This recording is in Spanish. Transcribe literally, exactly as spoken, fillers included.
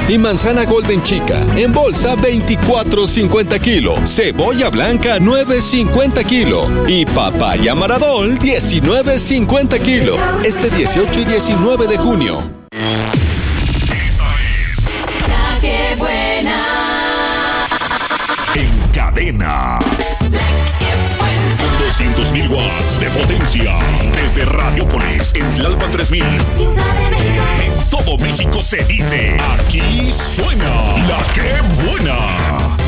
Y manzana Golden Chica, en bolsa veinticuatro cincuenta kilo. Cebolla blanca nueve cincuenta kilo. Y papaya Maradol diecinueve cincuenta kilo. Este dieciocho y diecinueve de junio. Esta es La Que Buena. En cadena. doscientos mil watts de potencia. Desde Radiópolis en Tlalpan tres mil. En todo México se dice: aquí suena La Que Buena.